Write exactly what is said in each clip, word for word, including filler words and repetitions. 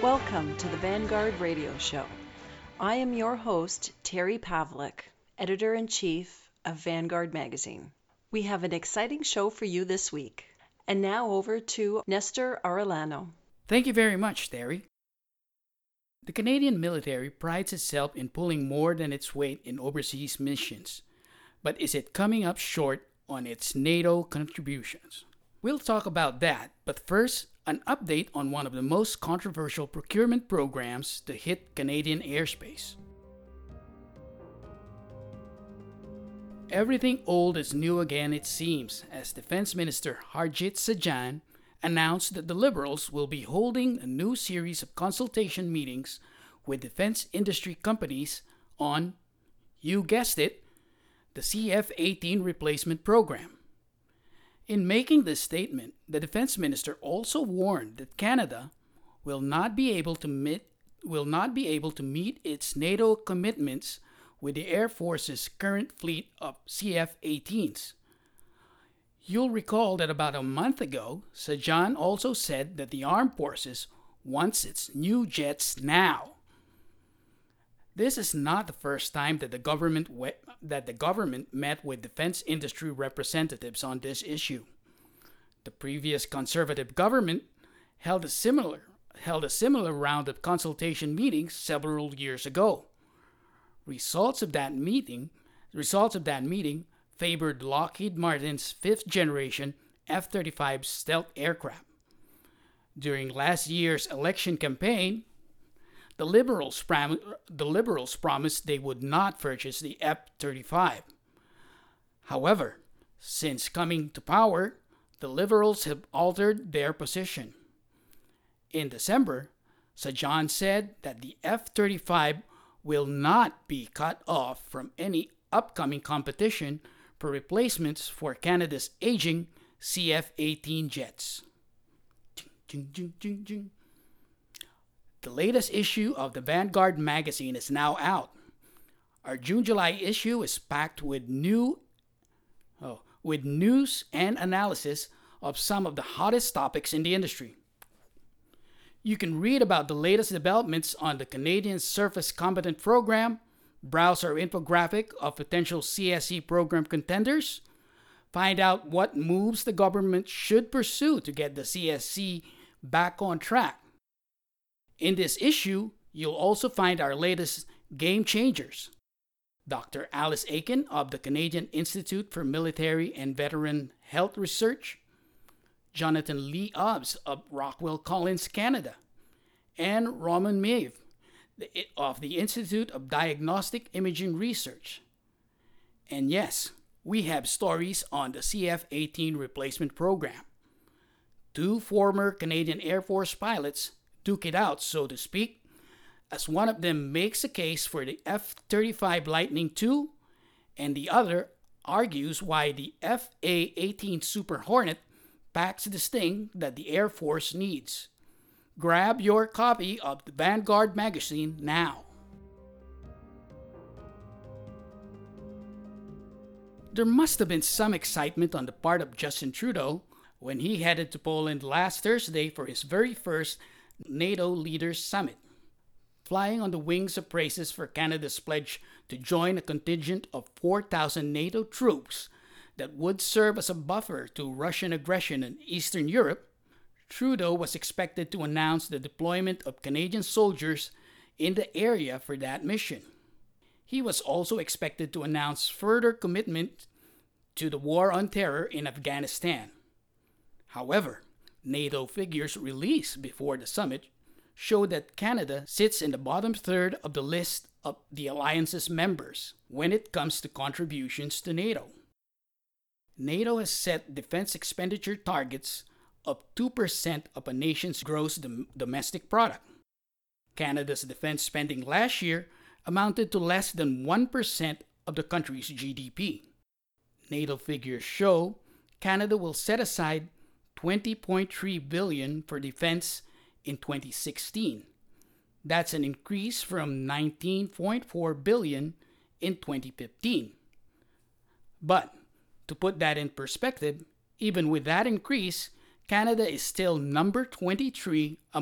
Welcome to the Vanguard Radio Show. I am your host, Terry Pavlik, Editor-in-Chief of Vanguard Magazine. We have an exciting show for you this week. And now over to Nestor Arellano. Thank you very much, Terry. The Canadian military prides itself in pulling more than its weight in overseas missions. But is it coming up short on its NATO contributions? We'll talk about that, but first, an update on one of the most controversial procurement programs to hit Canadian airspace. Everything old is new again, it seems, as Defense Minister Harjit Sajjan announced that the Liberals will be holding a new series of consultation meetings with defense industry companies on, you guessed it, the C F eighteen replacement program. In making this statement, the Defense Minister also warned that Canada will not be able to meet, will not be able to meet its NATO commitments with the Air Force's current fleet of C F eighteens. You'll recall that about a month ago, Sajjan also said that the Armed Forces wants its new jets now. This is not the first time that the government we- that the government met with defense industry representatives on this issue. The previous Conservative government held a similar held a similar round of consultation meetings several years ago. Results of that meeting, results of that meeting favored Lockheed Martin's fifth generation F thirty-five stealth aircraft. During last year's election campaign, The Liberals, prom- the Liberals promised they would not purchase the F thirty-five. However, since coming to power, the Liberals have altered their position. In December, Sajjan said that the F thirty-five will not be cut off from any upcoming competition for replacements for Canada's aging C F eighteen jets. Jing, jing, jing, jing. The latest issue of the Vanguard magazine is now out. Our June-July issue is packed with new, oh, with news and analysis of some of the hottest topics in the industry. You can read about the latest developments on the Canadian Surface Combatant Program, browse our infographic of potential C S C program contenders, find out what moves the government should pursue to get the C S C back on track. In this issue, you'll also find our latest game changers. Doctor Alice Aiken of the Canadian Institute for Military and Veteran Health Research, Jonathan Lee Obbs of Rockwell Collins, Canada, and Roman Maeve of the Institute of Diagnostic Imaging Research. And yes, we have stories on the C F eighteen replacement program. Two former Canadian Air Force pilots duke it out, so to speak, as one of them makes a case for the F thirty-five Lightning two, and the other argues why the F A eighteen Super Hornet packs the sting that the Air Force needs. Grab your copy of the Vanguard magazine now. There must have been some excitement on the part of Justin Trudeau when he headed to Poland last Thursday for his very first NATO Leaders Summit. Flying on the wings of praises for Canada's pledge to join a contingent of four thousand NATO troops that would serve as a buffer to Russian aggression in Eastern Europe, Trudeau was expected to announce the deployment of Canadian soldiers in the area for that mission. He was also expected to announce further commitment to the war on terror in Afghanistan. However, NATO figures released before the summit show that Canada sits in the bottom third of the list of the alliance's members when it comes to contributions to NATO. NATO has set defense expenditure targets of two percent of a nation's gross dom- domestic product. Canada's defense spending last year amounted to less than one percent of the country's G D P. NATO figures show Canada will set aside twenty point three billion dollars for defense in twenty sixteen. That's an increase from nineteen point four billion dollars in twenty fifteen. But to put that in perspective, even with that increase, Canada is still number twenty-three among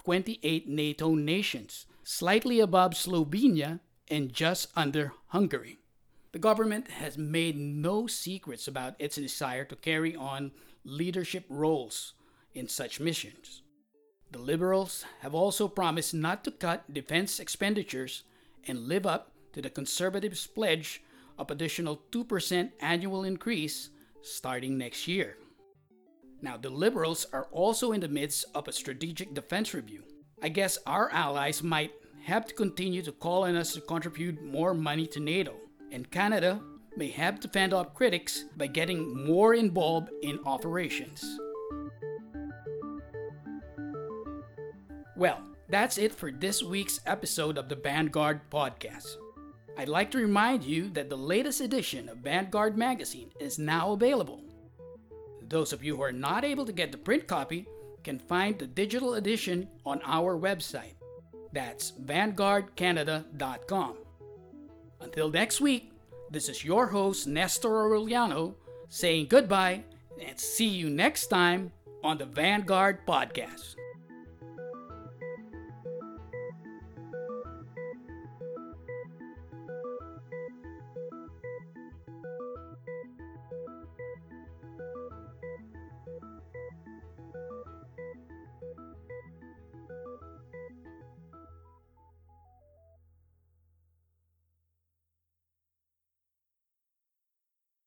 twenty-eight NATO nations, slightly above Slovenia and just under Hungary. The government has made no secrets about its desire to carry on leadership roles in such missions. The Liberals have also promised not to cut defense expenditures and live up to the Conservatives' pledge of additional two percent annual increase starting next year. Now, the Liberals are also in the midst of a strategic defense review. I guess our allies might have to continue to call on us to contribute more money to NATO, and Canada may have to fend off critics by getting more involved in operations. Well, that's it for this week's episode of the Vanguard Podcast. I'd like to remind you that the latest edition of Vanguard magazine is now available. Those of you who are not able to get the print copy can find the digital edition on our website. That's vanguard canada dot com. Until next week, this is your host, Nestor Aureliano, saying goodbye and see you next time on the Vanguard Podcast.